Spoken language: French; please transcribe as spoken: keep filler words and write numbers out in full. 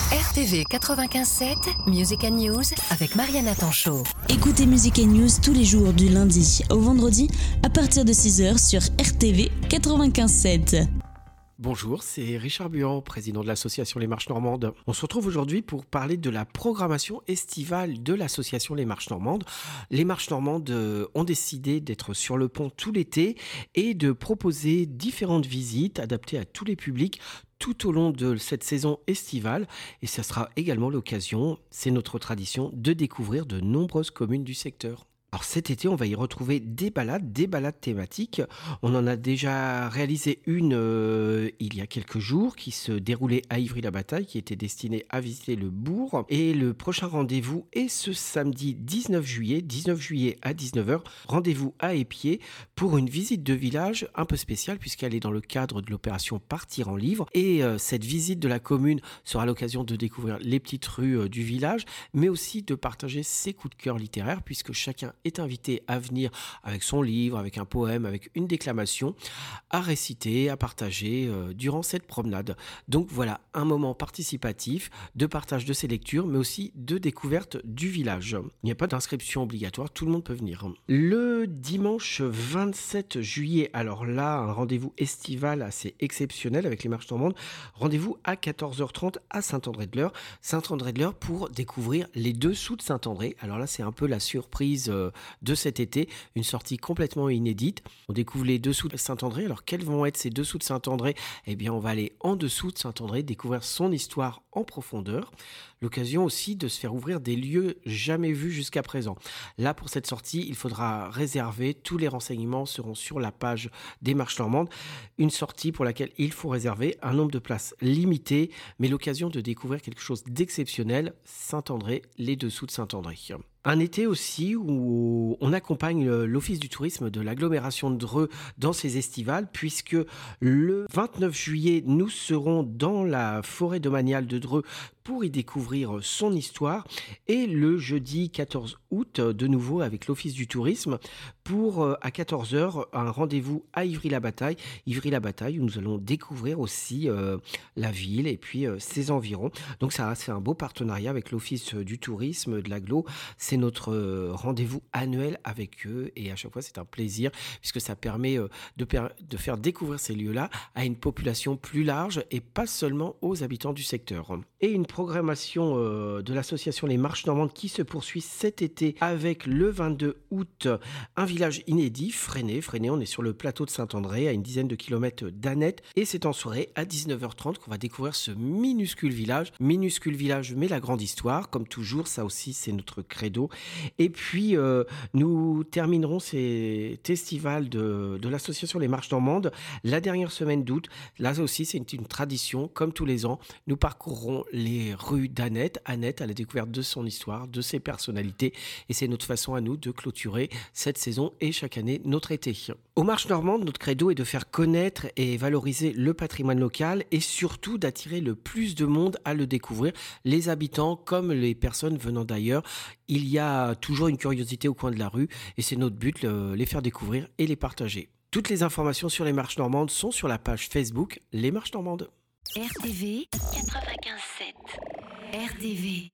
R T V quatre-vingt-quinze sept, Music and News avec Mariana Tanchot. Écoutez Music and News tous les jours du lundi au vendredi à partir de six heures sur R T V quatre-vingt-quinze sept. Bonjour, c'est Richard Buan, président de l'association Les Marches Normandes. On se retrouve aujourd'hui pour parler de la programmation estivale de l'association Les Marches Normandes. Les Marches Normandes ont décidé d'être sur le pont tout l'été et de proposer différentes visites adaptées à tous les publics tout au long de cette saison estivale. Et ça sera également l'occasion, c'est notre tradition, de découvrir de nombreuses communes du secteur. Alors cet été, on va y retrouver des balades, des balades thématiques. On en a déjà réalisé une euh, il y a quelques jours qui se déroulait à Ivry-la-Bataille, qui était destinée à visiter le bourg. Et le prochain rendez-vous est ce samedi dix-neuf juillet, dix-neuf juillet à dix-neuf heures. Rendez-vous à Épied pour une visite de village un peu spéciale puisqu'elle est dans le cadre de l'opération Partir en livre. Et euh, cette visite de la commune sera l'occasion de découvrir les petites rues euh, du village, mais aussi de partager ses coups de cœur littéraires puisque chacun est invité à venir avec son livre, avec un poème, avec une déclamation, à réciter, à partager euh, durant cette promenade. Donc voilà, un moment participatif de partage de ses lectures, mais aussi de découverte du village. Il n'y a pas d'inscription obligatoire, tout le monde peut venir. Le dimanche vingt-sept juillet, alors là, un rendez-vous estival assez exceptionnel avec les Marches Normandes. Rendez-vous à quatorze heures trente à Saint-André-de-l'Eure. Saint-André-de-l'Eure pour découvrir les dessous de Saint-André. Alors là, c'est un peu la surprise euh, de cet été, une sortie complètement inédite. On découvre les dessous de Saint-André. Alors quels vont être ces dessous de Saint-André ? Eh bien, on va aller en dessous de Saint-André, découvrir son histoire en profondeur. L'occasion aussi de se faire ouvrir des lieux jamais vus jusqu'à présent. Là, pour cette sortie, il faudra réserver. Tous les renseignements seront sur la page des Marches Normandes. Une sortie pour laquelle il faut réserver un nombre de places limité, mais l'occasion de découvrir quelque chose d'exceptionnel. Saint-André, les dessous de Saint-André. Un été aussi où on accompagne l'Office du tourisme de l'agglomération de Dreux dans ses estivales, puisque le vingt-neuf juillet, nous serons dans la forêt domaniale de Dreux pour y découvrir son histoire. Et le jeudi quatorze août, de nouveau avec l'Office du tourisme, pour à quatorze heures, un rendez-vous à Ivry-la-Bataille. Ivry-la-Bataille, où nous allons découvrir aussi euh, la ville et puis euh, ses environs. Donc ça c'est un beau partenariat avec l'Office du tourisme de l'agglo. C'est notre euh, rendez-vous annuel avec eux et à chaque fois c'est un plaisir puisque ça permet euh, de, per- de faire découvrir ces lieux-là à une population plus large et pas seulement aux habitants du secteur. Et une programmation euh, de l'association Les Marches Normandes qui se poursuit cet été avec le vingt-deux août, un village inédit, Fresnay. Fresnay, on est sur le plateau de Saint-André à une dizaine de kilomètres d'Annette et c'est en soirée à dix-neuf heures trente qu'on va découvrir ce minuscule village. Minuscule village mais la grande histoire, comme toujours, ça aussi c'est notre credo. Et puis, euh, nous terminerons cet estival de, de l'association Les Marches Normandes la dernière semaine d'août. Là aussi, c'est une, une tradition, comme tous les ans. Nous parcourrons les rues d'Annette. Annette à la découverte de son histoire, de ses personnalités. Et c'est notre façon à nous de clôturer cette saison et chaque année notre été. Aux Marches Normandes, notre credo est de faire connaître et valoriser le patrimoine local et surtout d'attirer le plus de monde à le découvrir, les habitants comme les personnes venant d'ailleurs. Il y a toujours une curiosité au coin de la rue et c'est notre but, le, les faire découvrir et les partager. Toutes les informations sur les Marches Normandes sont sur la page Facebook Les Marches Normandes. R T V quatre-vingt-quinze sept. R T V